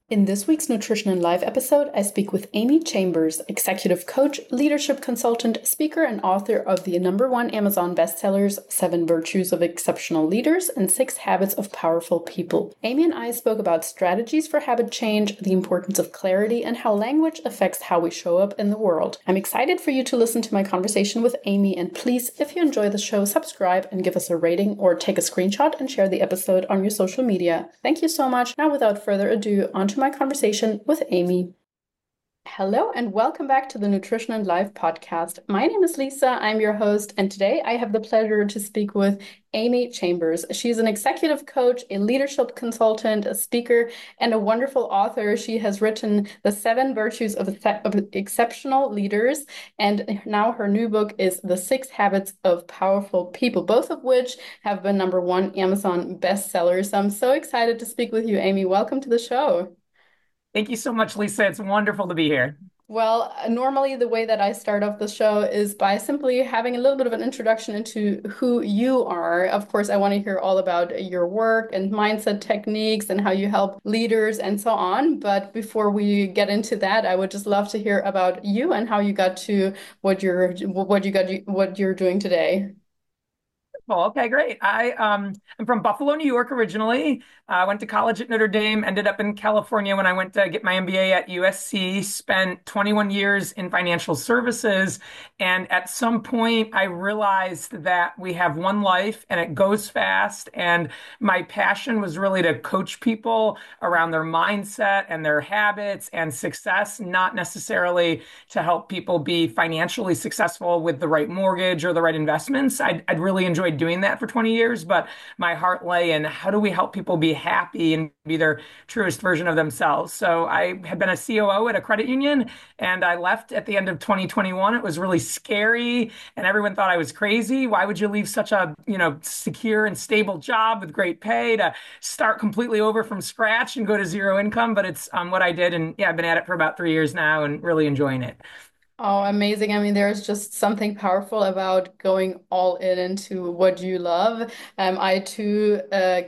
In this week's Nutrition and Life episode, I speak with Amy Chambers, executive coach, leadership consultant, speaker, and author of the #1 Amazon bestsellers, 7 Virtues of Exceptional Leaders and 6 Habits of Powerful People. Amy and I spoke about strategies for habit change, the importance of clarity, and how language affects how we show up in the world. I'm excited for you to listen to my conversation with Amy, and please, if you enjoy the show, subscribe and give us a rating or take a screenshot and share the episode on your social media. Thank you so much. Now, without further ado, on to my conversation with Amy. Hello and welcome back to the Nutrition and Life podcast. My name is Lisa, I'm your host, and today I have the pleasure to speak with Amy Chambers. She's an executive coach, a leadership consultant, a speaker, and a wonderful author. She has written The 7 Virtues of Exceptional Leaders, and now her new book is The 6 Habits of Powerful People, both of which have been #1 Amazon bestsellers. I'm so excited to speak with you, Amy. Welcome to the show. Thank you so much, Lisa. It's wonderful to be here. Well, normally the way that I start off the show is by simply having a little bit of an introduction into who you are. Of course, I want to hear all about your work and mindset techniques and how you help leaders and so on. But before we get into that, I would just love to hear about you and how you got to what you're doing today. Well, okay, great. I'm from Buffalo, New York originally. I went to college at Notre Dame, ended up in California when I went to get my MBA at USC, spent 21 years in financial services. And at some point, I realized that we have one life and it goes fast. And my passion was really to coach people around their mindset and their habits and success, not necessarily to help people be financially successful with the right mortgage or the right investments. I'd really enjoyed doing that for 20 years, but my heart lay in how do we help people be happy and be their truest version of themselves. So I had been a COO at a credit union and I left at the end of 2021. It was really scary and everyone thought I was crazy. Why would you leave such a, secure and stable job with great pay to start completely over from scratch and go to zero income? But it's what I did. And yeah, I've been at it for about 3 years now and really enjoying it. Oh, amazing. I mean, there's just something powerful about going all in into what you love. I too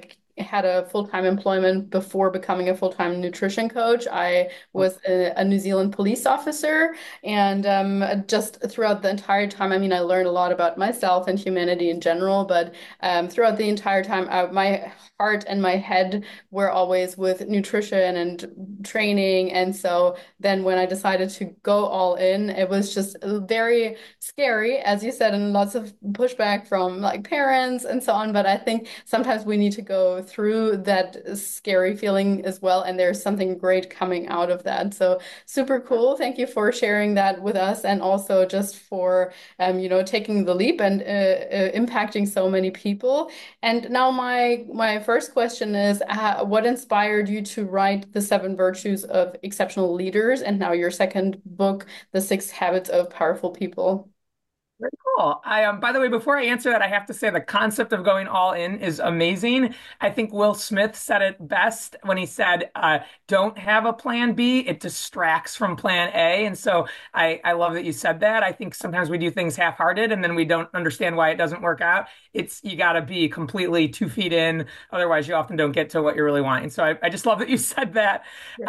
had a full-time employment before becoming a full-time nutrition coach. I was a New Zealand police officer, and just throughout the entire time, I mean, I learned a lot about myself and humanity in general, but throughout the entire time, my heart and my head were always with nutrition and training. And so then when I decided to go all in, it was just very scary, as you said, and lots of pushback from like parents and so on. But I think sometimes we need to go through that scary feeling as well. And there's something great coming out of that. So super cool. Thank you for sharing that with us and also just for, taking the leap and impacting so many people. And now my first question is, what inspired you to write the 7 Virtues of Exceptional Leaders, and now your second book, The 6 Habits of Powerful People? Very cool. By the way, before I answer that, I have to say the concept of going all in is amazing. I think Will Smith said it best when he said, don't have a plan B, it distracts from plan A. And so I love that you said that. I think sometimes we do things half-hearted and then we don't understand why it doesn't work out. You got to be completely 2 feet in. Otherwise, you often don't get to what you're really wanting. So I just love that you said that.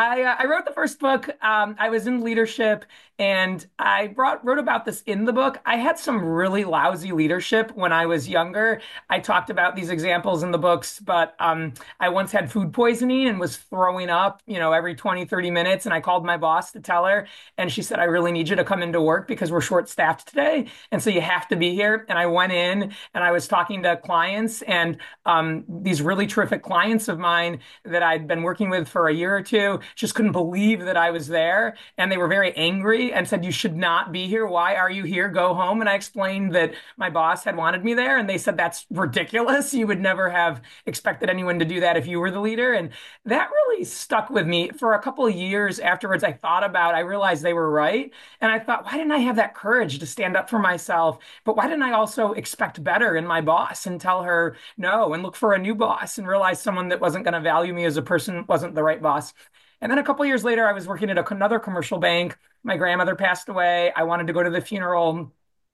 I wrote the first book. I was in leadership and I wrote about this in the book. I had some really lousy leadership when I was younger. I talked about these examples in the books, but I once had food poisoning and was throwing up, every 20, 30 minutes. And I called my boss to tell her. And she said, I really need you to come into work because we're short-staffed today. And so you have to be here. And I went in and I was talking to clients and these really terrific clients of mine that I'd been working with for a year or two just couldn't believe that I was there. And they were very angry and said, you should not be here. Why are you here? Go home. And I explained that my boss had wanted me there. And they said, that's ridiculous. You would never have expected anyone to do that if you were the leader. And that really stuck with me for a couple of years afterwards. I realized they were right. And I thought, why didn't I have that courage to stand up for myself? But why didn't I also expect better in my boss and tell her no and look for a new boss and realize someone that wasn't going to value me as a person wasn't the right boss? And then a couple of years later, I was working at another commercial bank. My grandmother passed away. I wanted to go to the funeral.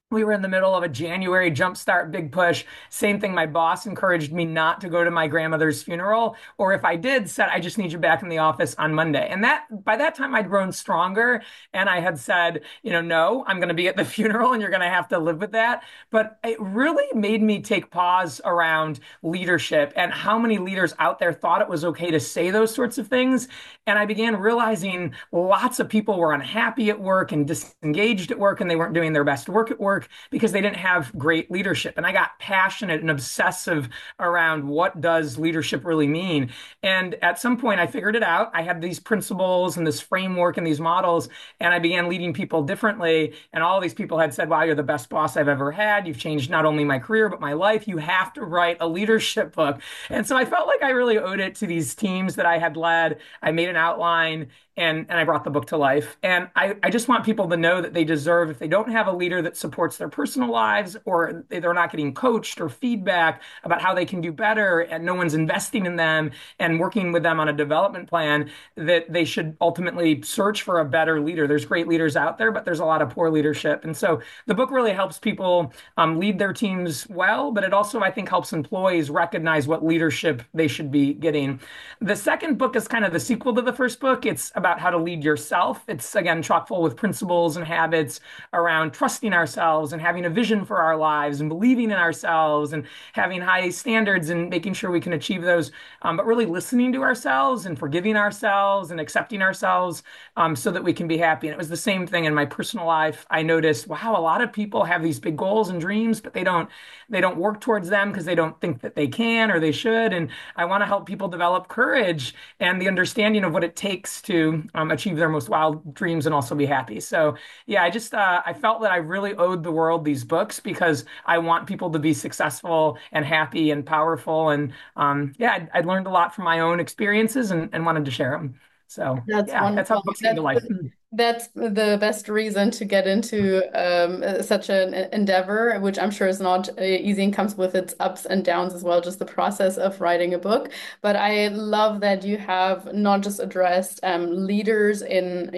We were in the middle of a January jumpstart big push. Same thing. My boss encouraged me not to go to my grandmother's funeral, or if I did, said, I just need you back in the office on Monday. And that by that time I'd grown stronger and I had said, no, I'm going to be at the funeral and you're going to have to live with that. But it really made me take pause around leadership and how many leaders out there thought it was okay to say those sorts of things. And I began realizing lots of people were unhappy at work and disengaged at work and they weren't doing their best work at work because they didn't have great leadership. And I got passionate and obsessive around what does leadership really mean. And at some point, I figured it out. I had these principles and this framework and these models, and I began leading people differently. And all these people had said, wow, you're the best boss I've ever had. You've changed not only my career, but my life. You have to write a leadership book. And so I felt like I really owed it to these teams that I had led. I made an outline and I brought the book to life. And I just want people to know that they deserve, if they don't have a leader that supports their personal lives or they're not getting coached or feedback about how they can do better and no one's investing in them and working with them on a development plan, that they should ultimately search for a better leader. There's great leaders out there, but there's a lot of poor leadership. And so the book really helps people lead their teams well, but it also, I think, helps employees recognize what leadership they should be getting. The second book is kind of the sequel to the first book. It's about how to lead yourself. It's again chock full with principles and habits around trusting ourselves and having a vision for our lives and believing in ourselves and having high standards and making sure we can achieve those, but really listening to ourselves and forgiving ourselves and accepting ourselves so that we can be happy. And it was the same thing in my personal life. I noticed, wow, a lot of people have these big goals and dreams, but they don't work towards them because they don't think that they can or they should. And I want to help people develop courage and the understanding of what it takes to achieve their most wild dreams and also be happy. So yeah, I felt that I really owed the world these books because I want people to be successful and happy and powerful. And yeah, I learned a lot from my own experiences and wanted to share them. So That's yeah, that's how wonderful. books came to life. That's the best reason to get into such an endeavor, which I'm sure is not easy and comes with its ups and downs as well, just the process of writing a book. But I love that you have not just addressed leaders in,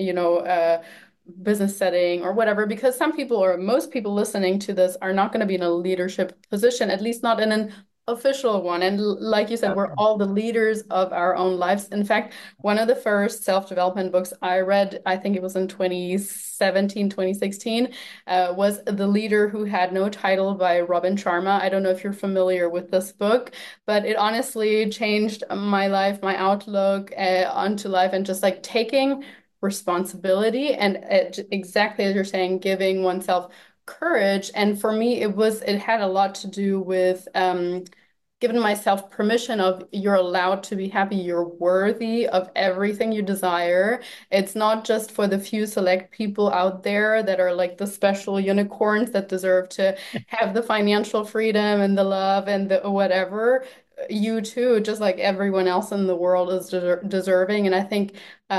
business setting or whatever, because some people or most people listening to this are not going to be in a leadership position, at least not in an official one. And like you said, we're all the leaders of our own lives. In fact, one of the first self-development books I read, I think it was in 2017, 2016, was The Leader Who Had No Title by Robin Sharma. I don't know if you're familiar with this book, but it honestly changed my life, my outlook onto life, and just like taking responsibility and exactly as you're saying, giving oneself courage. And for me, it had a lot to do with giving myself permission of you're allowed to be happy, you're worthy of everything you desire. It's not just for the few select people out there that are like the special unicorns that deserve to have the financial freedom and the love and the whatever. You too, just like everyone else in the world is deserving. And I think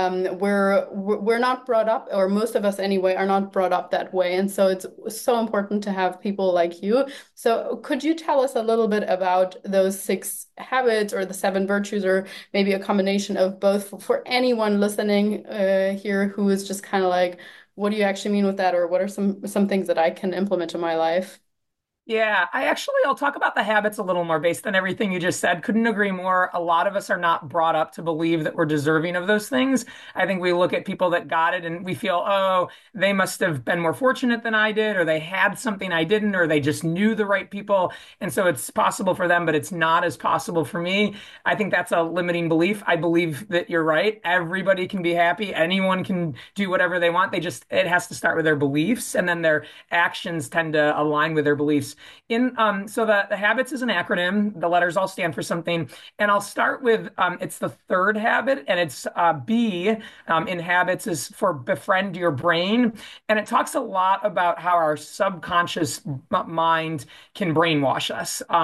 we're not brought up, or most of us anyway, are not brought up that way. And so it's so important to have people like you. So could you tell us a little bit about those six habits or the seven virtues, or maybe a combination of both for anyone listening here who is just kind of like, what do you actually mean with that? Or what are some things that I can implement in my life? Yeah, I'll talk about the habits a little more based on everything you just said. Couldn't agree more. A lot of us are not brought up to believe that we're deserving of those things. I think we look at people that got it and we feel, oh, they must have been more fortunate than I did, or they had something I didn't, or they just knew the right people. And so it's possible for them, but it's not as possible for me. I think that's a limiting belief. I believe that you're right. Everybody can be happy. Anyone can do whatever they want. It has to start with their beliefs, and then their actions tend to align with their beliefs. So the habits is an acronym. The letters all stand for something, and I'll start with it's the third habit, and it's B in habits is for befriend your brain, and it talks a lot about how our subconscious mind can brainwash us.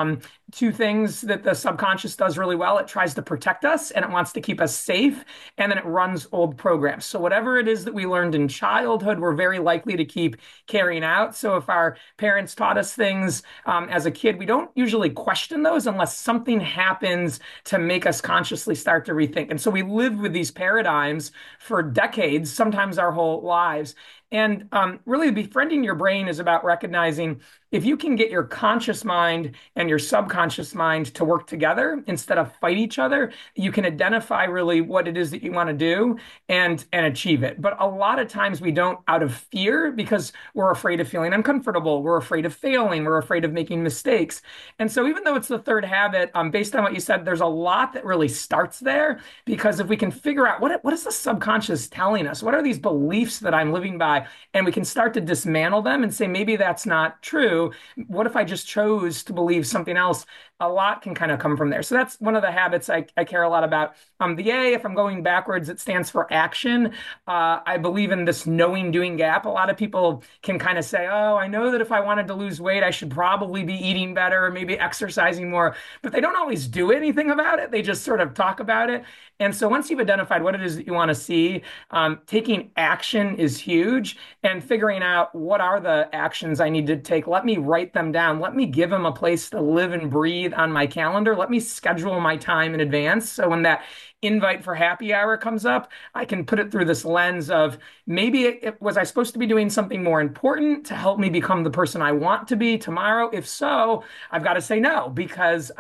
two things that the subconscious does really well. It tries to protect us and it wants to keep us safe. And then it runs old programs. So whatever it is that we learned in childhood, we're very likely to keep carrying out. So if our parents taught us things as a kid, we don't usually question those unless something happens to make us consciously start to rethink. And so we live with these paradigms for decades, sometimes our whole lives. And really, befriending your brain is about recognizing if you can get your conscious mind and your subconscious mind to work together instead of fight each other, you can identify really what it is that you want to do and achieve it. But a lot of times we don't out of fear because we're afraid of feeling uncomfortable, we're afraid of failing, we're afraid of making mistakes. And so even though it's the third habit, based on what you said, there's a lot that really starts there because if we can figure out what is the subconscious telling us, what are these beliefs that I'm living by, and we can start to dismantle them and say maybe that's not true. What if I just chose to believe something else? A lot can kind of come from there. So that's one of the habits I care a lot about. The A, if I'm going backwards, it stands for action. I believe in this knowing doing gap. A lot of people can kind of say, oh, I know that if I wanted to lose weight, I should probably be eating better or maybe exercising more, but they don't always do anything about it. They just sort of talk about it. And so once you've identified what it is that you want to see, taking action is huge and figuring out what are the actions I need to take. Let me write them down. Let me give them a place to live and breathe on my calendar. Let me schedule my time in advance. So when that invite for happy hour comes up, I can put it through this lens of maybe was I supposed to be doing something more important to help me become the person I want to be tomorrow? If so, I've got to say no because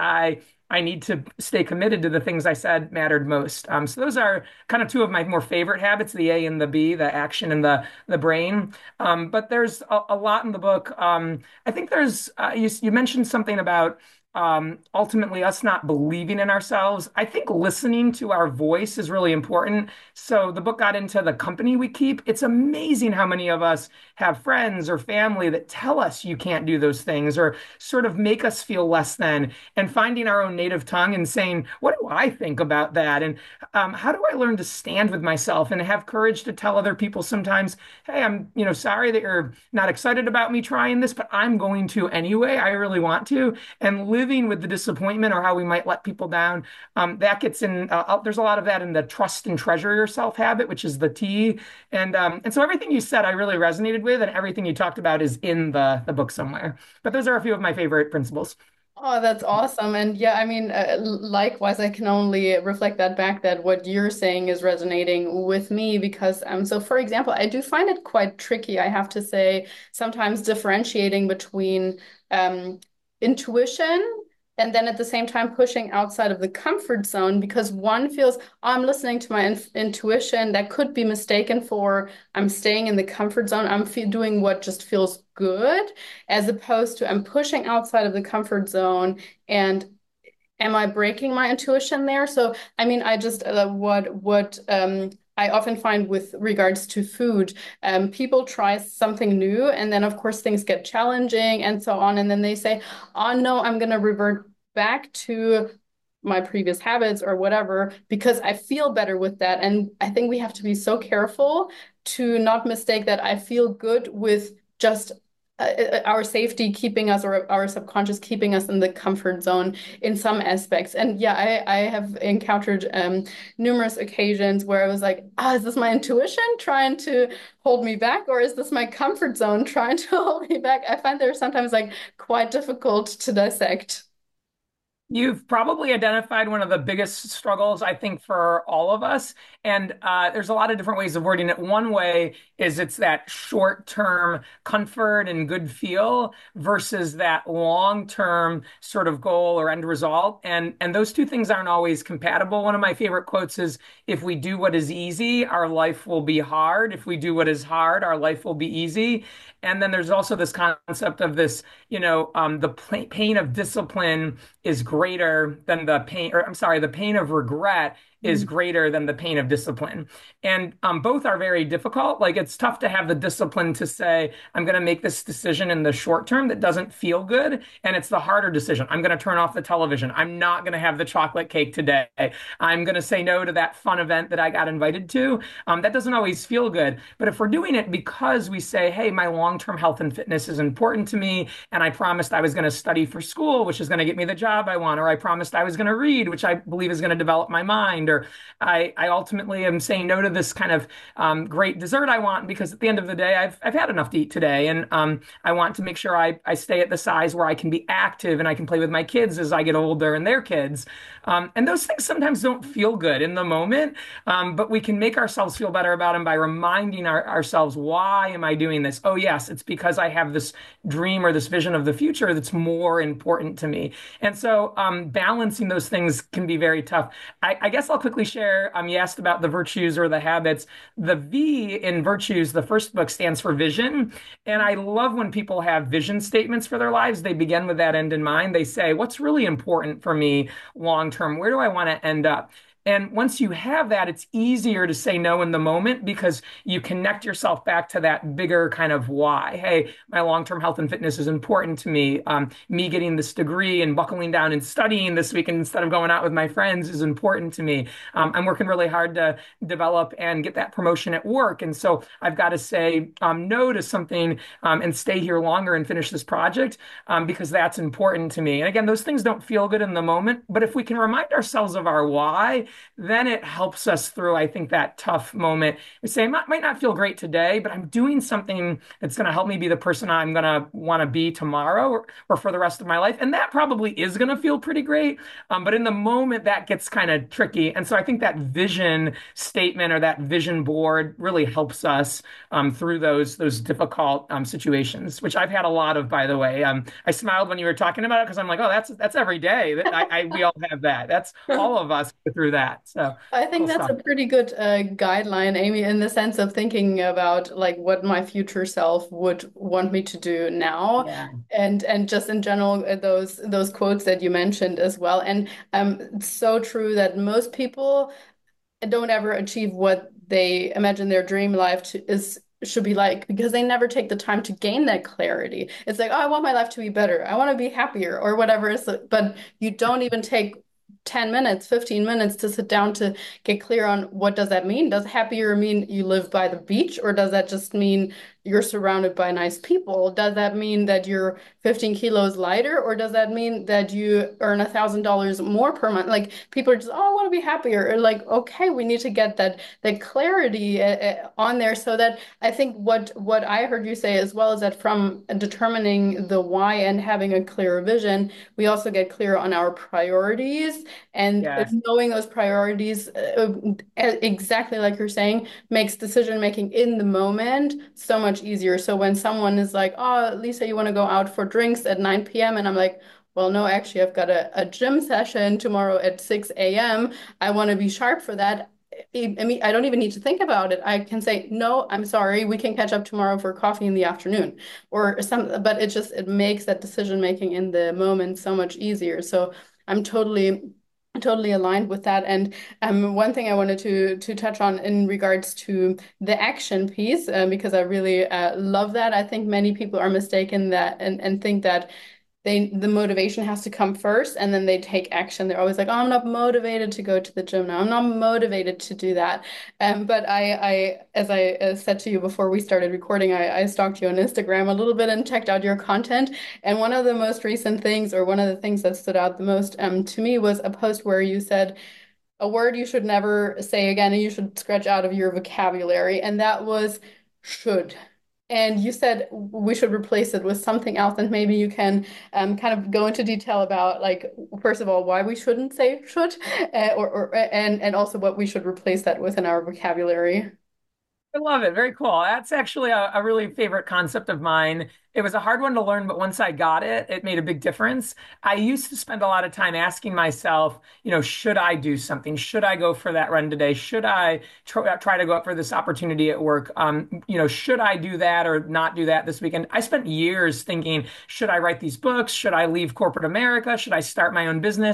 I need to stay committed to the things I said mattered most. So those are kind of two of my more favorite habits, the A and the B, the action and the brain. But there's a lot in the book. I think there's you mentioned something about ultimately us not believing in ourselves. I think listening to our voice is really important. So the book got into the company we keep. It's amazing how many of us have friends or family that tell us you can't do those things or sort of make us feel less than, and finding our own native tongue and saying, what do I think about that? And how do I learn to stand with myself and have courage to tell other people sometimes, hey, I'm, sorry that you're not excited about me trying this, but I'm going to anyway. I really want to. And living with the disappointment or how we might let people down, that gets in. There's a lot of that in the trust and treasure yourself habit, which is the T. And so everything you said, I really resonated with, and everything you talked about is in the book somewhere. But those are a few of my favorite principles. Oh, that's awesome. And yeah, I mean, likewise, I can only reflect that back that what you're saying is resonating with me because, so for example, I do find it quite tricky, I have to say, sometimes differentiating between intuition and then at the same time pushing outside of the comfort zone because one feels, oh, I'm listening to my intuition that could be mistaken for I'm staying in the comfort zone. I'm doing what just feels good, as opposed to I'm pushing outside of the comfort zone and am I breaking my intuition there? So, I mean, I just what I often find with regards to food, people try something new, and then of course things get challenging and so on, and then they say, "Oh no, I'm going to revert back to my previous habits or whatever because I feel better with that." And I think we have to be so careful to not mistake that I feel good with just our safety keeping us or our subconscious keeping us in the comfort zone in some aspects. And yeah, I have encountered numerous occasions where I was like, is this my intuition trying to hold me back, or is this my comfort zone trying to hold me back? I find they're sometimes like quite difficult to dissect. You've probably identified one of the biggest struggles, I think, for all of us. And there's a lot of different ways of wording it. One way is it's that short-term comfort and good feel versus that long-term sort of goal or end result. And those two things aren't always compatible. One of my favorite quotes is, if we do what is easy, our life will be hard. If we do what is hard, our life will be easy. And then there's also this concept of this, pain of discipline is greater than the pain, or I'm sorry, the pain of regret is greater than the pain of discipline. And both are very difficult. Like it's tough to have the discipline to say, I'm going to make this decision in the short term that doesn't feel good. And it's the harder decision. I'm going to turn off the television. I'm not going to have the chocolate cake today. I'm going to say no to that fun event that I got invited to. That doesn't always feel good. But if we're doing it because we say, hey, my long-term health and fitness is important to me, and I promised I was going to study for school, which is going to get me the job I want, or I promised I was going to read, which I believe is going to develop my mind, or I ultimately am saying no to this kind of great dessert I want because at the end of the day, I've had enough to eat today, and I want to make sure I stay at the size where I can be active and I can play with my kids as I get older and their kids. And those things sometimes don't feel good in the moment, but we can make ourselves feel better about them by reminding ourselves, why am I doing this? Oh, yes, it's because I have this dream or this vision of the future that's more important to me. And so balancing those things can be very tough. I guess I'll quickly share. You asked about the virtues or the habits. The V in virtues, the first book, stands for vision. And I love when people have vision statements for their lives. They begin with that end in mind. They say, what's really important for me long term? Where do I want to end up? And once you have that, it's easier to say no in the moment because you connect yourself back to that bigger kind of why. Hey, my long-term health and fitness is important to me. Me getting this degree and buckling down and studying this weekend instead of going out with my friends is important to me. I'm working really hard to develop and get that promotion at work. And so I've got to say no to something and stay here longer and finish this project because that's important to me. And again, those things don't feel good in the moment, but if we can remind ourselves of our why, then it helps us through, I think, that tough moment. We say, it might not feel great today, but I'm doing something that's going to help me be the person I'm going to want to be tomorrow or for the rest of my life. And that probably is going to feel pretty great. But in the moment, that gets kind of tricky. And so I think that vision statement or that vision board really helps us through those difficult situations, which I've had a lot of, by the way. I smiled when you were talking about it because I'm like, oh, that's every day. We all have that. That's all of us go through that. So I think cool that's stuff. a pretty good guideline, Amy, in the sense of thinking about like what my future self would want me to do now, Yeah. and just in general those quotes that you mentioned as well. And it's so true that most people don't ever achieve what they imagine their dream life is should be like because they never take the time to gain that clarity. It's like, oh, I want my life to be better. I want to be happier or whatever. But you don't even take 10 minutes, 15 minutes to sit down to get clear on what does that mean? Does happier mean you live by the beach, or does that just mean you're surrounded by nice people? Does that mean that you're 15 kilos lighter, or does that mean that you earn $1,000 more per month? Like people are just, oh, I want to be happier. Or like, okay, we need to get that clarity on there so that I think what I heard you say as well is that from determining the why and having a clearer vision, we also get clear on our priorities and Yes. knowing those priorities, exactly like you're saying, makes decision making in the moment so much easier. So when someone is like, oh, Lisa, you want to go out for drinks at 9 p.m. And I'm like, well, no, actually, I've got a gym session tomorrow at 6 a.m. I want to be sharp for that. I mean, I don't even need to think about it. I can say, no, I'm sorry, we can catch up tomorrow for coffee in the afternoon or some, but it makes that decision making in the moment so much easier. So I'm totally aligned with that. And one thing I wanted to touch on in regards to the action piece, because I really love that. I think many people are mistaken that and think that the motivation has to come first and then they take action. They're always like, oh, I'm not motivated to go to the gym now. I'm not motivated to do that. But as I said to you before we started recording, I stalked you on Instagram a little bit and checked out your content. And one of the most recent things, or one of the things that stood out the most to me, was a post where you said a word you should never say again and you should scratch out of your vocabulary. And that was should. And you said we should replace it with something else, and maybe you can kind of go into detail about, like, first of all, why we shouldn't say should, and also what we should replace that with in our vocabulary. I love it. Very cool. That's actually a really favorite concept of mine. It was a hard one to learn, but once I got it, it made a big difference. I used to spend a lot of time asking myself, should I do something? Should I go for that run today? Should I try to go up for this opportunity at work? Should I do that or not do that this weekend? I spent years thinking, should I write these books? Should I leave corporate America? Should I start my own business?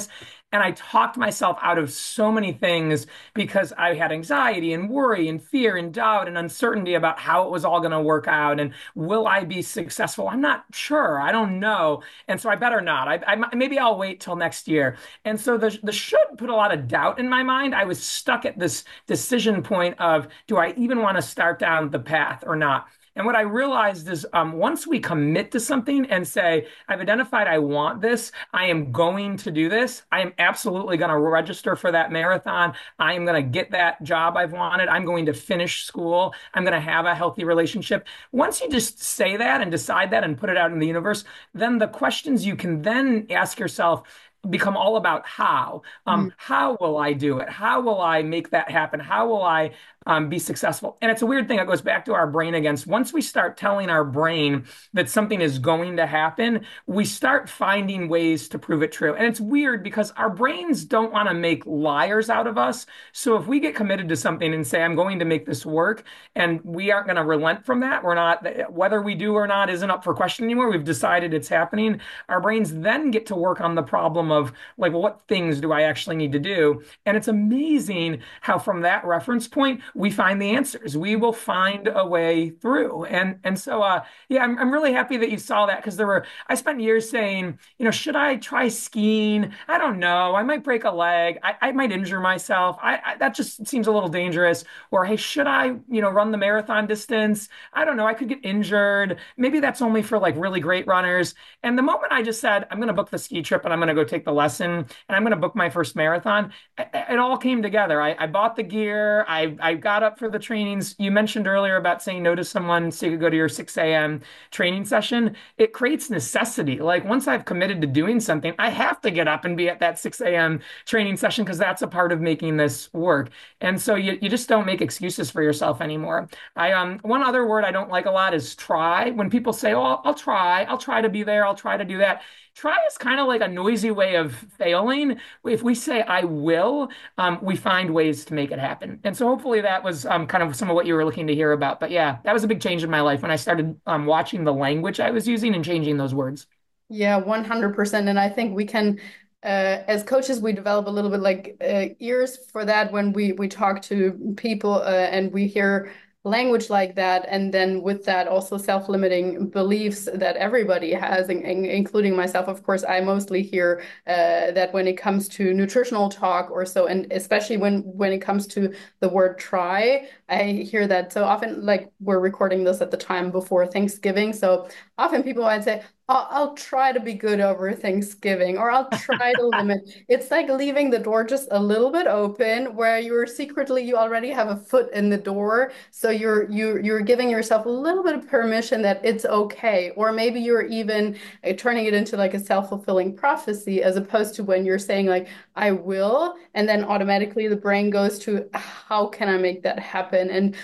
And I talked myself out of so many things because I had anxiety and worry and fear and doubt and uncertainty about how it was all going to work out and will I be successful? I'm not sure. I don't know. And so I better not. Maybe I'll wait till next year. And so the should put a lot of doubt in my mind. I was stuck at this decision point of do I even want to start down the path or not? And what I realized is once we commit to something and say, I've identified I want this, I am going to do this, I am absolutely going to register for that marathon, I am going to get that job I've wanted, I'm going to finish school, I'm going to have a healthy relationship. Once you just say that and decide that and put it out in the universe, then the questions you can then ask yourself become all about how. How will I do it? How will I make that happen? How will I be successful? And it's a weird thing. It goes back to our brain again. Once we start telling our brain that something is going to happen, we start finding ways to prove it true. And it's weird because our brains don't want to make liars out of us. So if we get committed to something and say, I'm going to make this work, and we aren't going to relent from that, we're not, whether we do or not isn't up for question anymore. We've decided it's happening. Our brains then get to work on the problem of like, well, what things do I actually need to do? And it's amazing how from that reference point, we find the answers. We will find a way through. And so yeah, I'm really happy that you saw that because I spent years saying, should I try skiing? I don't know. I might break a leg. I might injure myself. That just seems a little dangerous. Or hey, should I, run the marathon distance? I don't know. I could get injured. Maybe that's only for like really great runners. And the moment I just said, I'm going to book the ski trip and I'm going to go take the lesson and I'm going to book my first marathon, it all came together. I bought the gear. I got up for the trainings. You mentioned earlier about saying no to someone so you could go to your 6 a.m. training session. It creates necessity. Like once I've committed to doing something, I have to get up and be at that 6 a.m. training session because that's a part of making this work. And so you just don't make excuses for yourself anymore. One other word I don't like a lot is try. When people say, "Oh, I'll try to be there, I'll try to do that." Try is kind of like a noisy way of failing. If we say I will, we find ways to make it happen. And so hopefully that was kind of some of what you were looking to hear about. But yeah, that was a big change in my life when I started watching the language I was using and changing those words. Yeah, 100%. And I think we can, as coaches, we develop a little bit like ears for that when we talk to people and we hear language like that. And then with that, also self-limiting beliefs that everybody has, including myself. Of course, I mostly hear that when it comes to nutritional talk or so, and especially when it comes to the word try, I hear that so often. Like we're recording this at the time before Thanksgiving, so often people might say, I'll try to be good over Thanksgiving, or I'll try to limit. It's like leaving the door just a little bit open where you already have a foot in the door. So you're giving yourself a little bit of permission that it's okay. Or maybe you're even turning it into like a self-fulfilling prophecy as opposed to when you're saying like, I will, and then automatically the brain goes to how can I make that happen? And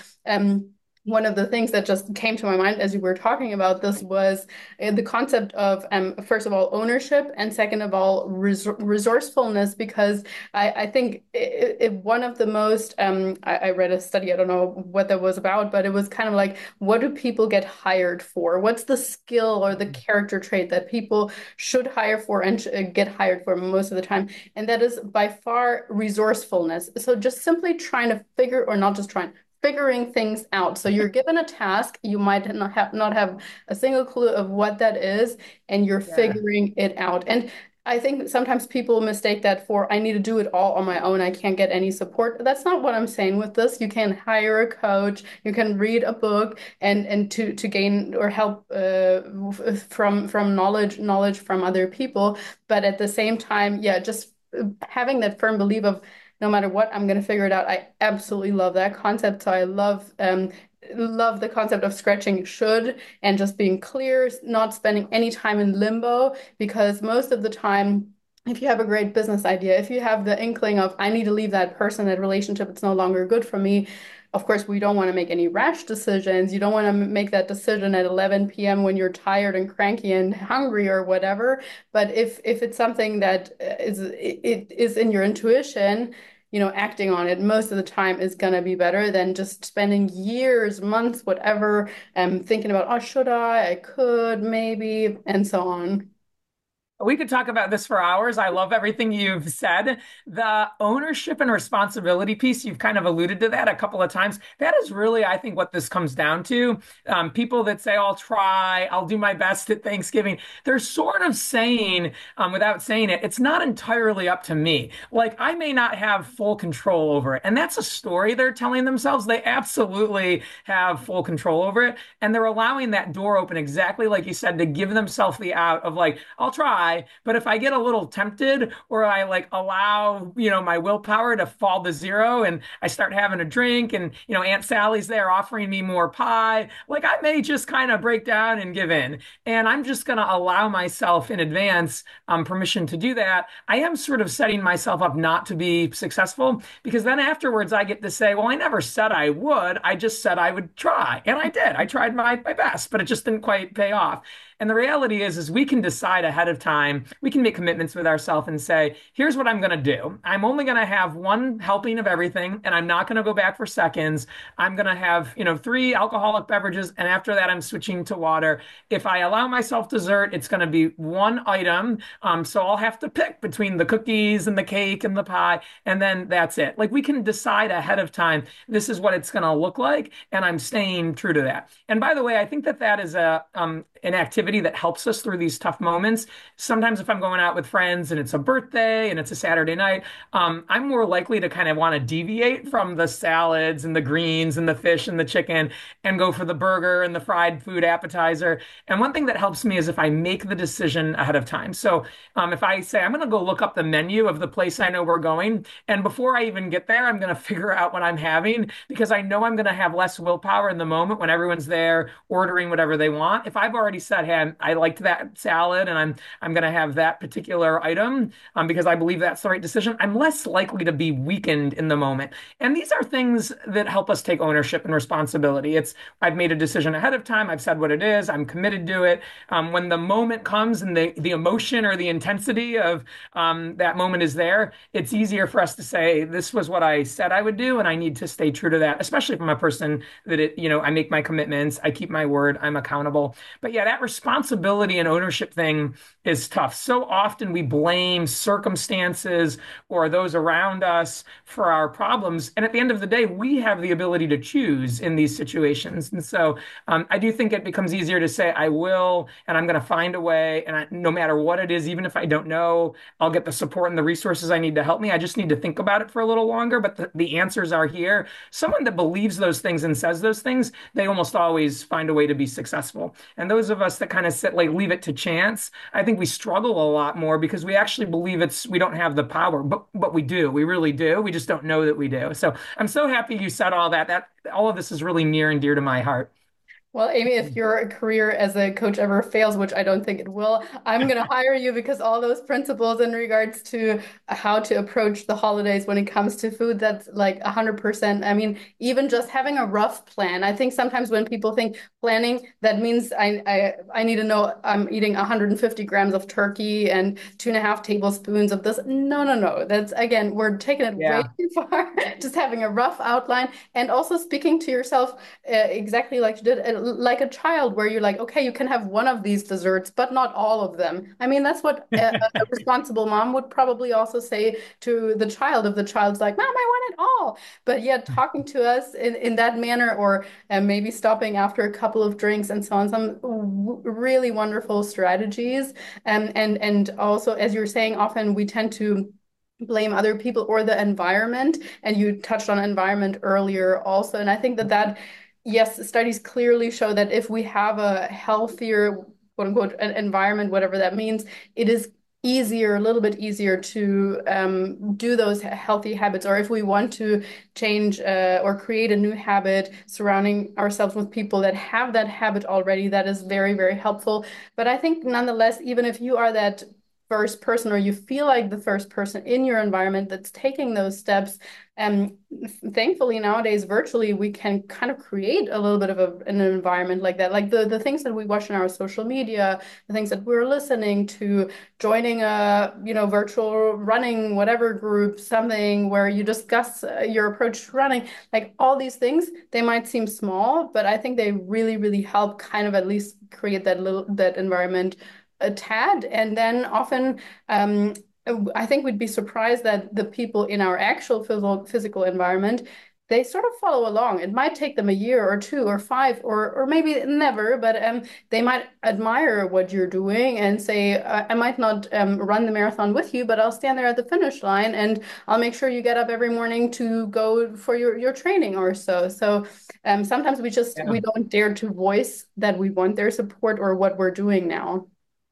one of the things that just came to my mind as you were talking about this was the concept of, first of all, ownership, and second of all, resourcefulness, because I think one of the most, I read a study, I don't know what that was about, but it was kind of like, what do people get hired for? What's the skill or the character trait that people should hire for and get hired for most of the time? And that is by far resourcefulness. So just simply trying to figure, or not just trying, figuring things out. So you're given a task, you might not have a single clue of what that is, and you're Yeah. figuring it out. And I think sometimes people mistake that for I need to do it all on my own. I can't get any support. That's not what I'm saying with this. You can hire a coach, you can read a book and to gain or help from knowledge from other people. But at the same time, yeah, just having that firm belief of no matter what, I'm going to figure it out. I absolutely love that concept. So I love the concept of scratching should and just being clear, not spending any time in limbo, because most of the time, if you have a great business idea, if you have the inkling of I need to leave that person, that relationship, it's no longer good for me. Of course, we don't want to make any rash decisions. You don't want to make that decision at 11 p.m. when you're tired and cranky and hungry or whatever. But if it's something that it is in your intuition, acting on it most of the time is going to be better than just spending years, months, whatever, thinking about, oh, should I could, maybe, and so on. We could talk about this for hours. I love everything you've said. The ownership and responsibility piece, you've kind of alluded to that a couple of times. That is really, I think, what this comes down to. People that say, I'll try, I'll do my best at Thanksgiving, they're sort of saying, without saying it, it's not entirely up to me. Like, I may not have full control over it. And that's a story they're telling themselves. They absolutely have full control over it. And they're allowing that door open, exactly like you said, to give themselves the out of like, I'll try, but if I get a little tempted or I like allow, my willpower to fall to zero and I start having a drink and, Aunt Sally's there offering me more pie, like I may just kind of break down and give in. And I'm just going to allow myself in advance permission to do that. I am sort of setting myself up not to be successful because then afterwards I get to say, well, I never said I would. I just said I would try. And I did. I tried my best, but it just didn't quite pay off. And the reality is we can decide ahead of time. We can make commitments with ourselves and say, here's what I'm going to do. I'm only going to have one helping of everything, and I'm not going to go back for seconds. I'm going to have, three alcoholic beverages, and after that, I'm switching to water. If I allow myself dessert, it's going to be one item. So I'll have to pick between the cookies and the cake and the pie, and then that's it. Like we can decide ahead of time, this is what it's going to look like, and I'm staying true to that. And by the way, I think that is an activity that helps us through these tough moments. Sometimes if I'm going out with friends and it's a birthday and it's a Saturday night, I'm more likely to kind of want to deviate from the salads and the greens and the fish and the chicken and go for the burger and the fried food appetizer. And one thing that helps me is if I make the decision ahead of time. So if I say I'm going to go look up the menu of the place I know we're going, and before I even get there, I'm going to figure out what I'm having because I know I'm going to have less willpower in the moment when everyone's there ordering whatever they want. If I've already said, hey, I liked that salad and I'm going to have that particular item because I believe that's the right decision, I'm less likely to be weakened in the moment. And these are things that help us take ownership and responsibility. I've made a decision ahead of time. I've said what it is. I'm committed to it. When the moment comes and the emotion or the intensity of that moment is there, it's easier for us to say, this was what I said I would do, and I need to stay true to that, especially if I'm a person that I make my commitments, I keep my word, I'm accountable. But yeah, that responsibility and ownership thing is tough. So often we blame circumstances or those around us for our problems. And at the end of the day, we have the ability to choose in these situations. And so I do think it becomes easier to say, I will, and I'm going to find a way. And no matter what it is, even if I don't know, I'll get the support and the resources I need to help me. I just need to think about it for a little longer. But the answers are here. Someone that believes those things and says those things, they almost always find a way to be successful. And those of us that kind of sit, like, leave it to chance, I think we struggle a lot more because we actually believe we don't have the power, but we do. We really do. We just don't know that we do. So I'm so happy you said all that. All of this is really near and dear to my heart. Well, Amy, if your career as a coach ever fails, which I don't think it will, I'm going to hire you because all those principles in regards to how to approach the holidays when it comes to food, that's like 100%. I mean, even just having a rough plan. I think sometimes when people think planning, that means I need to know I'm eating 150 grams of turkey and 2.5 tablespoons of this. No, no, no. That's again, we're taking it way Yeah. too far. Just having a rough outline and also speaking to yourself exactly like you did, like a child, where you're like, okay, you can have one of these desserts, but not all of them. I mean, that's what a responsible mom would probably also say to the child if the child's like, Mom, I want it all. But yet, talking to us in that manner, or maybe stopping after a couple of drinks and so on, some really wonderful strategies. And also, as you're saying, often we tend to blame other people or the environment, and you touched on environment earlier also, and I think that yes, studies clearly show that if we have a healthier, quote unquote, environment, whatever that means, it is easier, a little bit easier to do those healthy habits. Or if we want to change or create a new habit, surrounding ourselves with people that have that habit already, that is very, very helpful. But I think nonetheless, even if you are that first person, or you feel like the first person in your environment that's taking those steps, and thankfully nowadays virtually we can kind of create a little bit of an environment like that, like the things that we watch in our social media, the things that we're listening to, joining a virtual running whatever group, something where you discuss your approach to running, like all these things, they might seem small, but I think they really, really help kind of at least create that environment a tad, and then often um, I think we'd be surprised that the people in our actual physical environment, they sort of follow along. It might take them a year or two or five or maybe never, but they might admire what you're doing and say, I might not run the marathon with you, but I'll stand there at the finish line and I'll make sure you get up every morning to go for your training or so. So sometimes Yeah. we don't dare to voice that we want their support or what we're doing now.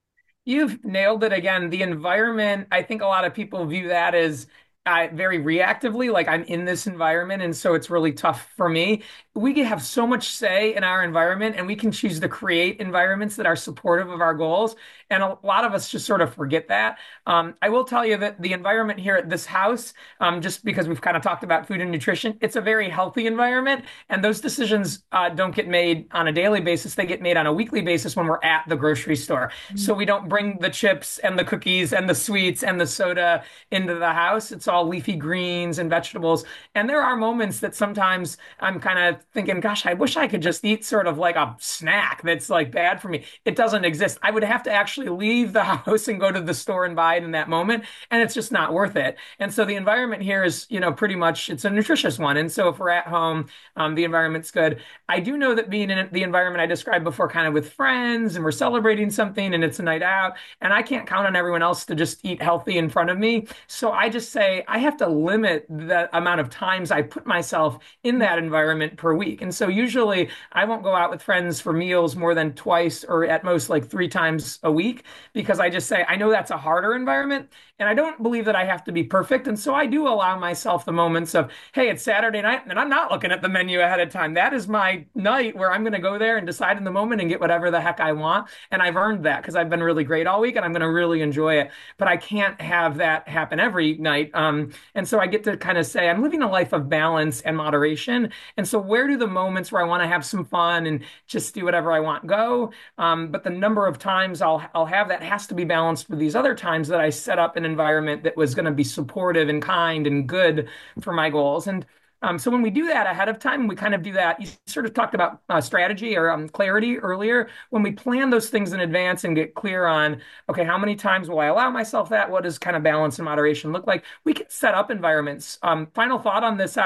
You've nailed it again. The environment, I think a lot of people view that as very reactively, like I'm in this environment, and so it's really tough for me. We can have so much say in our environment, and we can choose to create environments that are supportive of our goals. And a lot of us just sort of forget that. I will tell you that the environment here at this house, just because we've kind of talked about food and nutrition, it's a very healthy environment. And those decisions don't get made on a daily basis. They get made on a weekly basis when we're at the grocery store. So we don't bring the chips and the cookies and the sweets and the soda into the house. It's all leafy greens and vegetables. And there are moments that sometimes I'm kind of thinking, gosh, I wish I could just eat sort of like a snack that's like bad for me. It doesn't exist. I would have to actually leave the house and go to the store and buy it in that moment. And it's just not worth it. And so the environment here is, pretty much it's a nutritious one. And so if we're at home, the environment's good. I do know that being in the environment I described before, kind of with friends, and we're celebrating something and it's a night out, and I can't count on everyone else to just eat healthy in front of me. So I just say I have to limit the amount of times I put myself in that environment per week. And so usually I won't go out with friends for meals more than twice or at most like 3 times a week, because I just say I know that's a harder environment. And I don't believe that I have to be perfect. And so I do allow myself the moments of, hey, it's Saturday night and I'm not looking at the menu ahead of time. That is my night where I'm going to go there and decide in the moment and get whatever the heck I want. And I've earned that because I've been really great all week and I'm going to really enjoy it. But I can't have that happen every night. And so I get to kind of say, I'm living a life of balance and moderation. And so where do the moments where I want to have some fun and just do whatever I want go? But the number of times I'll have that has to be balanced with these other times that I set up an environment that was going to be supportive and kind and good for my goals. And so when we do that ahead of time, we kind of do that. You sort of talked about strategy or clarity earlier. When we plan those things in advance and get clear on, okay, how many times will I allow myself that? What does kind of balance and moderation look like? We can set up environments. Final thought on this,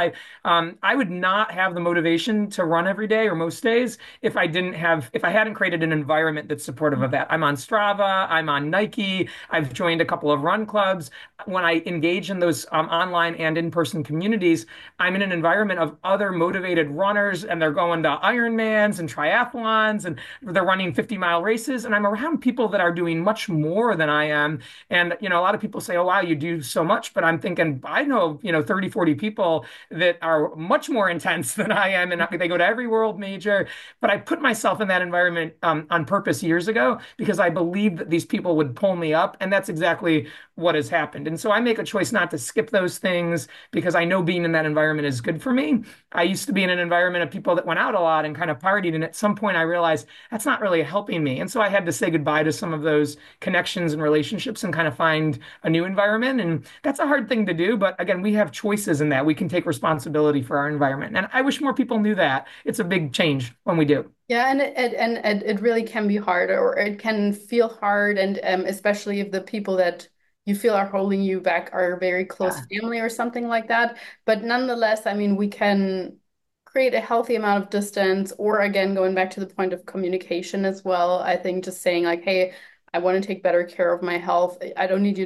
I would not have the motivation to run every day or most days if I hadn't created an environment that's supportive of that. I'm on Strava, I'm on Nike, I've joined a couple of run clubs. When I engage in those online and in-person communities, I'm in an environment of other motivated runners, and they're going to Ironmans and triathlons, and they're running 50-mile races. And I'm around people that are doing much more than I am. And, a lot of people say, oh, wow, you do so much. But I'm thinking, I know, 30, 40 people that are much more intense than I am. And they go to every world major. But I put myself in that environment on purpose years ago because I believed that these people would pull me up. And that's exactly what has happened. And so I make a choice not to skip those things because I know being in that environment is good for me. I used to be in an environment of people that went out a lot and kind of partied. And at some point I realized that's not really helping me. And so I had to say goodbye to some of those connections and relationships and kind of find a new environment. And that's a hard thing to do. But again, we have choices in that. We can take responsibility for our environment. And I wish more people knew that. It's a big change when we do. Yeah, and it really can be hard, or it can feel hard, and especially if the people that you feel are holding you back are very close Yeah. family or something like that. But nonetheless, I mean, we can create a healthy amount of distance, or again, going back to the point of communication as well. I think just saying like, hey, I want to take better care of my health. I don't need you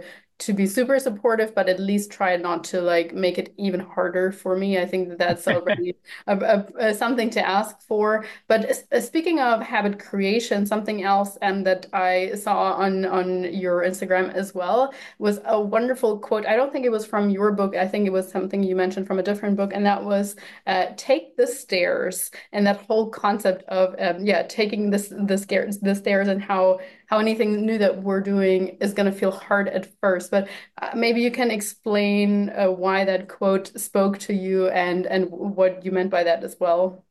to be super supportive, but at least try not to like make it even harder for me. I think that that's already something to ask for. But speaking of habit creation, something else that I saw on your Instagram as well was a wonderful quote. I don't think it was from your book. I think it was something you mentioned from a different book, and that was take the stairs. And that whole concept of yeah, taking the stairs, and how anything new that we're doing is going to feel hard at first. But maybe you can explain why that quote spoke to you and what you meant by that as well.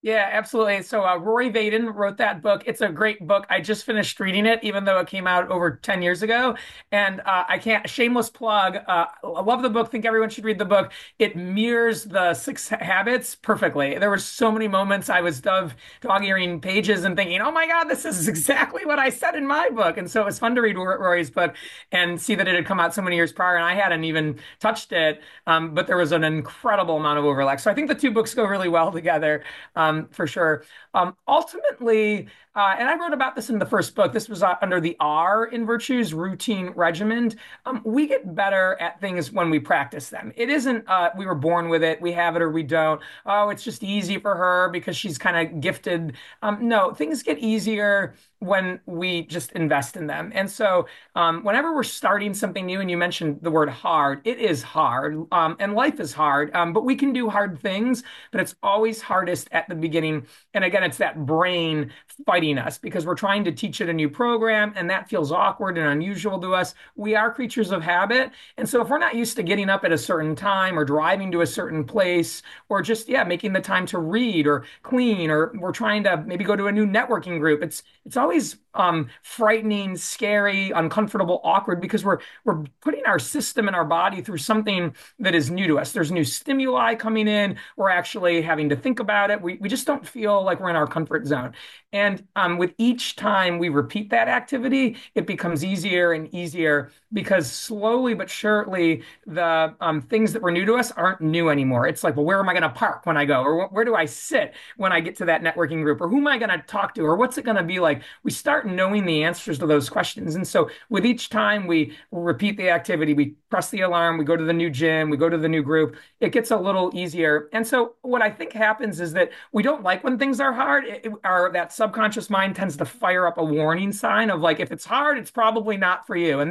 Yeah, absolutely. So Rory Vaden wrote that book. It's a great book. I just finished reading it, even though it came out over 10 years ago. And I can't, shameless plug. I love the book. Think everyone should read the book. It mirrors the Six Habits perfectly. There were so many moments I was dog-earing pages and thinking, oh my God, this is exactly what I said in my book. And so it was fun to read Rory's book and see that it had come out so many years prior, and I hadn't even touched it. But there was an incredible amount of overlap. So I think the two books go really well together, for sure. Ultimately, and I wrote about this in the first book. This was under the R in Virtues, routine regimen. We get better at things when we practice them. It isn't we were born with it, we have it or we don't. Oh, it's just easy for her because she's kind of gifted. No, things get easier when we just invest in them. And so, whenever we're starting something new, and you mentioned the word hard, it is hard, and life is hard. But we can do hard things, but it's always hardest at the beginning. And again, it's that brain fighting us because we're trying to teach it a new program, and that feels awkward and unusual to us. We are creatures of habit. And so if we're not used to getting up at a certain time or driving to a certain place or just, yeah, making the time to read or clean, or we're trying to maybe go to a new networking group, it's always frightening, scary, uncomfortable, awkward because we're putting our system and our body through something that is new to us. There's new stimuli coming in. We're actually having to think about it. We just don't feel like we're in our comfort zone. And with each time we repeat that activity, it becomes easier and easier because slowly but surely the things that were new to us aren't new anymore. It's like, well, where am I going to park when I go? Or where do I sit when I get to that networking group? Or who am I going to talk to? Or what's it going to be like? We start knowing the answers to those questions. And so with each time we repeat the activity, we press the alarm, we go to the new gym, we go to the new group, it gets a little easier. And so what I think happens is that we don't like when things are hard. That subconscious mind tends to fire up a warning sign of like, if it's hard, it's probably not for you. And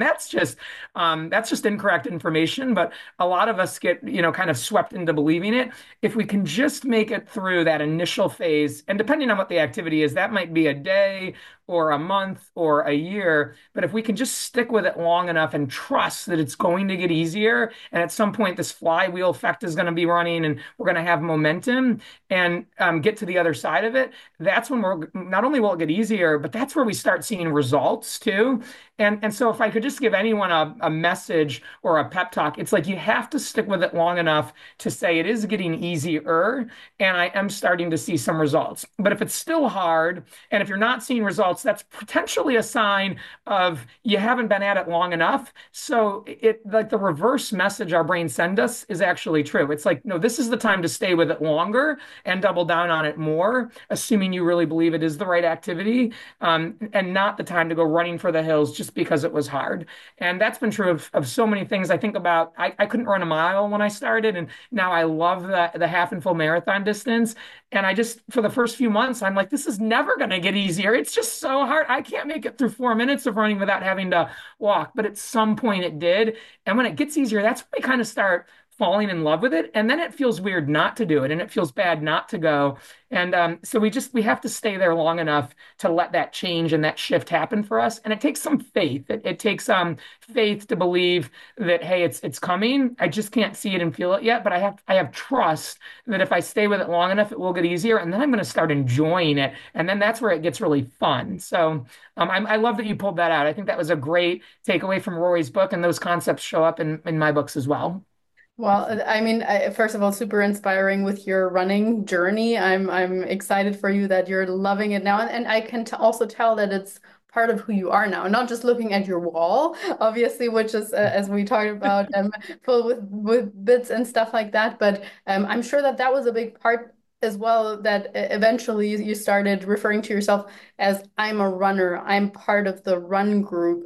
that's just incorrect information. But a lot of us get, kind of swept into believing it. If we can just make it through that initial phase, and depending on what the activity is, that might be a day or a month or a year. But if we can just stick with it long enough and trust that it's going to get easier, and at some point this flywheel effect is going to be running and we're going to have momentum and get to the other side of it, that's when we're not only will it get easier, but that's where we start seeing results too. And so if I could just give anyone a message or a pep talk, it's like you have to stick with it long enough to say it is getting easier and I am starting to see some results. But if it's still hard and if you're not seeing results, that's potentially a sign of you haven't been at it long enough. So it like the reverse message our brain send us is actually true. It's like, no, this is the time to stay with it longer and double down on it more, assuming you really believe it is the right activity, and not the time to go running for the hills just because it was hard. And that's been true of so many things. I think about, I couldn't run a mile when I started, and now I love the half and full marathon distance. And I just, for the first few months, I'm like, this is never going to get easier. It's just so hard. I can't make it through 4 minutes of running without having to walk. But at some point it did. And when it gets easier, that's when we kind of start falling in love with it. And then it feels weird not to do it. And it feels bad not to go. And so we have to stay there long enough to let that change and that shift happen for us. And it takes some faith. It takes faith to believe that, hey, it's coming. I just can't see it and feel it yet. But I have trust that if I stay with it long enough, it will get easier. And then I'm going to start enjoying it. And then that's where it gets really fun. So I love that you pulled that out. I think that was a great takeaway from Rory's book. And those concepts show up in my books as well. Well, I mean, first of all, super inspiring with your running journey. I'm excited for you that you're loving it now, and I can t also tell that it's part of who you are now, not just looking at your wall, obviously, which is as we talked about, full with bits and stuff like that. But I'm sure that that was a big part as well. That eventually you started referring to yourself as I'm a runner. I'm part of the run group.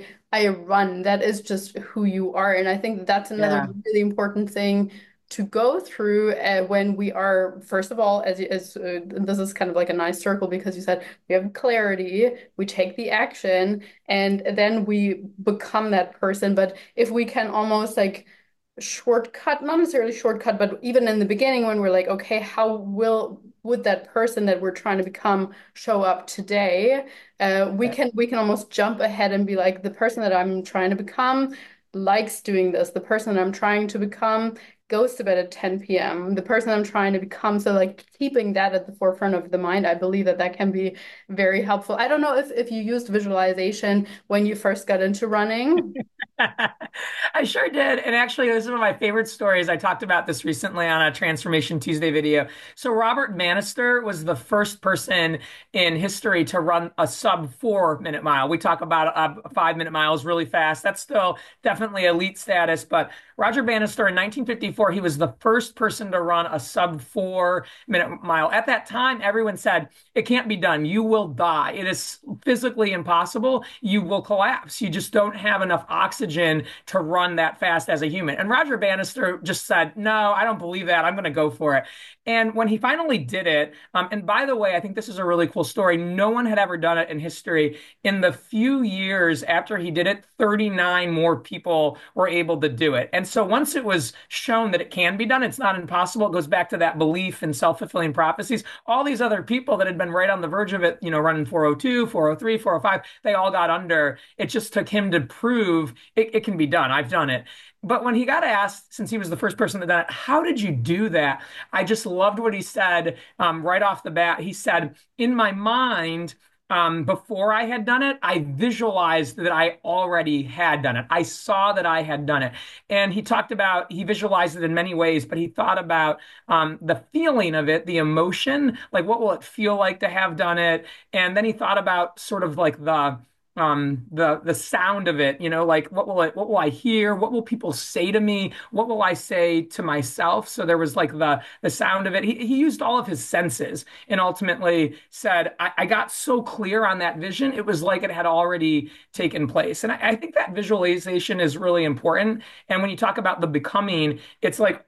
I run. That is just who you are. And I think that's another Yeah. really important thing to go through when we are, first of all, this is kind of like a nice circle because you said we have clarity, we take the action, and then we become that person. But if we can almost like shortcut, not necessarily shortcut, but even in the beginning when we're like, okay, how will would that person that we're trying to become show up today? We can almost jump ahead and be like, the person that I'm trying to become likes doing this. The person that I'm trying to become goes to bed at 10 p.m., the person I'm trying to become. So like keeping that at the forefront of the mind, I believe that that can be very helpful. I don't know if you used visualization when you first got into running. I sure did. And actually, this is one of my favorite stories. I talked about this recently on a Transformation Tuesday video. So, Robert Bannister was the first person in history to run a sub 4 minute mile. We talk about 5 minute miles really fast. That's still definitely elite status. But Roger Bannister in 1954, he was the first person to run a sub 4 minute mile. At that time, everyone said, it can't be done. You will die. It is physically impossible. You will collapse. You just don't have enough oxygen to run that fast as a human. And Roger Bannister just said, no, I don't believe that. I'm going to go for it. And when he finally did it, and by the way, I think this is a really cool story. No one had ever done it in history. In the few years after he did it, 39 more people were able to do it. And so once it was shown that it can be done, it's not impossible. It goes back to that belief in self-fulfilling prophecies. All these other people that had been right on the verge of it, running 402, 403, 405, they all got under. It just took him to prove it can be done. I've done it. But when he got asked, since he was the first person that done it, how did you do that? I just loved what he said right off the bat. He said, in my mind, before I had done it, I visualized that I already had done it. I saw that I had done it. And he talked about, he visualized it in many ways, but he thought about the feeling of it, the emotion, like what will it feel like to have done it? And then he thought about sort of like the sound of it, like what will I hear, what will people say to me, what will I say to myself. So there was like the sound of it. He used all of his senses and ultimately said, I got so clear on that vision, it was like it had already taken place. And I think that visualization is really important. And when you talk about the becoming, it's like,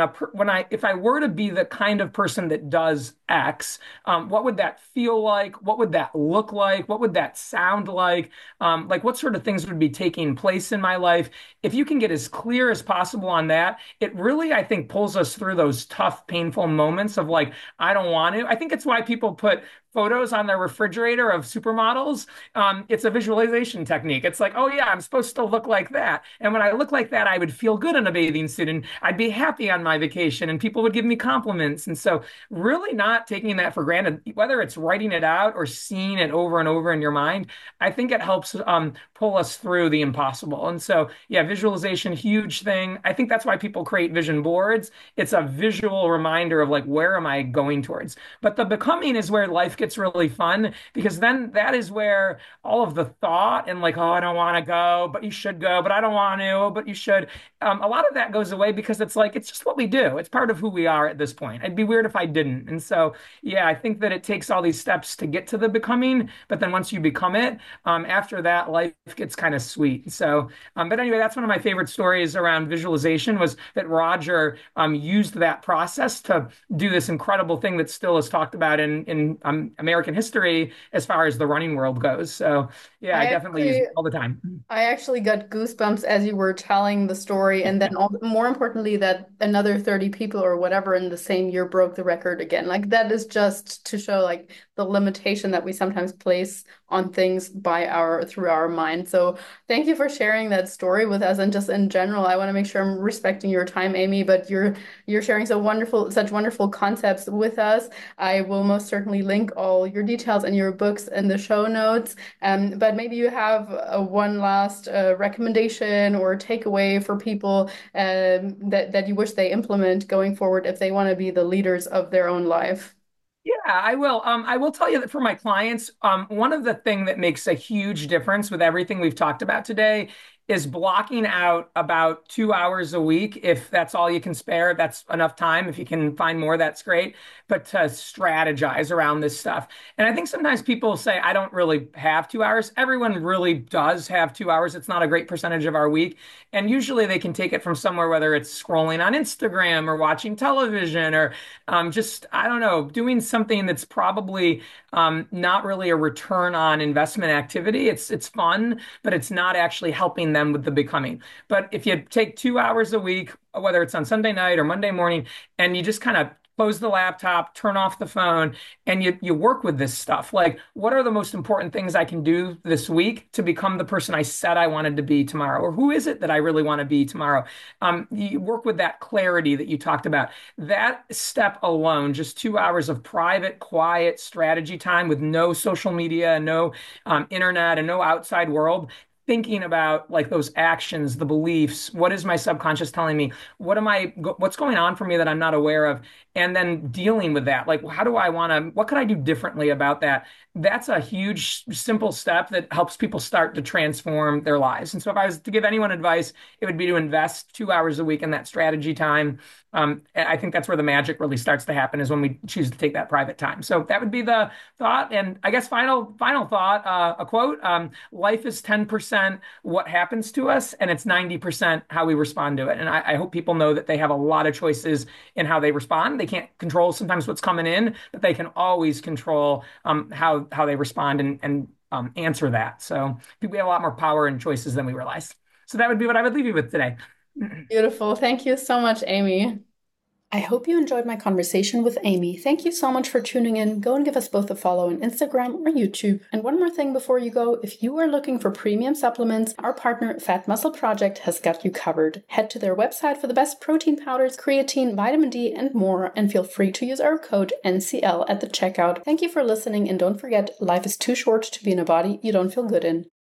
if I were to be the kind of person that does X, what would that feel like? What would that look like? What would that sound like what sort of things would be taking place in my life? If you can get as clear as possible on that, it really, I think, pulls us through those tough, painful moments of like, I don't want to. I think it's why people put photos on their refrigerator of supermodels. It's a visualization technique. It's like, oh yeah, I'm supposed to look like that. And when I look like that, I would feel good in a bathing suit and I'd be happy on my vacation and people would give me compliments. And so really not taking that for granted, whether it's writing it out or seeing it over and over in your mind, I think it helps pull us through the impossible. And so, yeah, visualization, huge thing. I think that's why people create vision boards. It's a visual reminder of like, where am I going towards? But the becoming is where life gets really fun because then that is where all of the thought and like, oh, I don't want to go, but you should go, but I don't want to, but you should. A lot of that goes away because it's like, it's just what we do. It's part of who we are at this point. It'd be weird if I didn't. And so, yeah, I think that it takes all these steps to get to the becoming, but then once you become it, after that, life gets kind of sweet. So, but anyway, that's one of my favorite stories around visualization was that Roger used that process to do this incredible thing that still is talked about in American history as far as the running world goes. So, yeah, I I definitely use actually it all the time. I actually got goosebumps as you were telling the story, and then more importantly, that another 30 people or whatever in the same year broke the record again. Like that is just to show like the limitation that we sometimes place on things by our through our mind. So thank you for sharing that story with us, and just in general, I want to make sure I'm respecting your time, Amy, but you're sharing such wonderful concepts with us. I will most certainly link all your details and your books in the show notes. But maybe you have one last recommendation or takeaway for people that you wish they implement going forward if they want to be the leaders of their own life. Yeah, I will. I will tell you that for my clients, one of the thing that makes a huge difference with everything we've talked about today is blocking out about 2 hours a week. If that's all you can spare, that's enough time. If you can find more, that's great. But to strategize around this stuff. And I think sometimes people say, I don't really have 2 hours. Everyone really does have 2 hours. It's not a great percentage of our week. And usually they can take it from somewhere, whether it's scrolling on Instagram or watching television or just, I don't know, doing something that's probably not really a return on investment activity. It's fun, but it's not actually helping them with the becoming. But if you take 2 hours a week, whether it's on Sunday night or Monday morning, and you just kind of close the laptop, turn off the phone, and you work with this stuff. Like, what are the most important things I can do this week to become the person I said I wanted to be tomorrow? Or who is it that I really want to be tomorrow? You work with that clarity that you talked about. That step alone, just 2 hours of private, quiet strategy time with no social media, no internet, and no outside world, thinking about like those actions, the beliefs, what is my subconscious telling me? What's going on for me that I'm not aware of? And then dealing with that. Like, how do I want to, what could I do differently about that? That's a huge, simple step that helps people start to transform their lives. And so if I was to give anyone advice, it would be to invest 2 hours a week in that strategy time. I think that's where the magic really starts to happen is when we choose to take that private time. So that would be the thought. And I guess final thought, a quote, life is 10% what happens to us, and it's 90% how we respond to it. And I hope people know that they have a lot of choices in how they respond. They can't control sometimes what's coming in, but they can always control how they respond and answer that. So we have a lot more power and choices than we realize. So that would be what I would leave you with today. Beautiful. Thank you so much, Amy. I hope you enjoyed my conversation with Amy. Thank you so much for tuning in. Go and give us both a follow on Instagram or YouTube. And one more thing before you go, if you are looking for premium supplements, our partner Fat Muscle Project has got you covered. Head to their website for the best protein powders, creatine, vitamin D, and more, and feel free to use our code NCL at the checkout. Thank you for listening, and don't forget, life is too short to be in a body you don't feel good in.